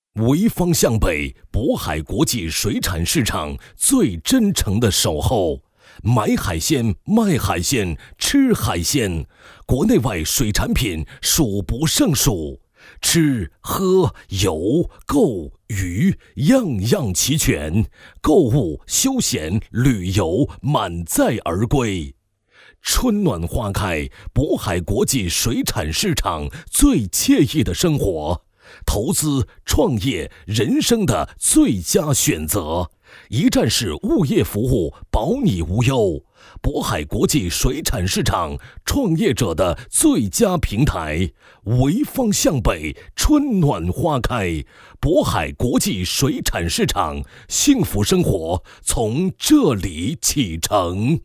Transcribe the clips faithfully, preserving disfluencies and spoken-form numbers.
潍坊向北，渤海国际水产市场最真诚的守候。买海鲜、卖海鲜、吃海鲜，国内外水产品数不胜数，吃喝游购娱样样齐全，购物休闲旅游满载而归。春暖花开，渤海国际水产市场最惬意的生活，投资创业人生的最佳选择，一站式物业服务，保你无忧。渤海国际水产市场，创业者的最佳平台。潍坊向北，春暖花开，渤海国际水产市场，幸福生活从这里启程。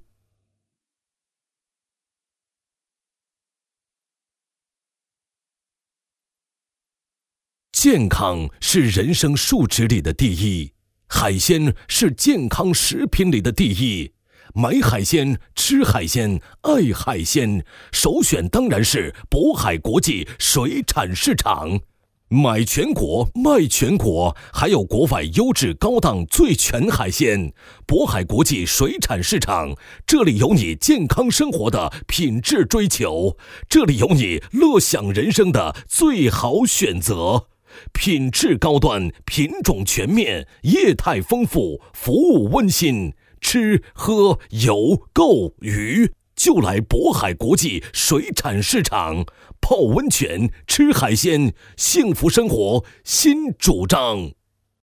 健康是人生数值里的第一，海鲜是健康食品里的第一。买海鲜、吃海鲜、爱海鲜，首选当然是渤海国际水产市场。买全国，卖全国，还有国外优质高档最全海鲜。渤海国际水产市场，这里有你健康生活的品质追求，这里有你乐享人生的最好选择。品质高端，品种全面，业态丰富，服务温馨，吃喝游购娱就来渤海国际水产市场，泡温泉吃海鲜，幸福生活新主张。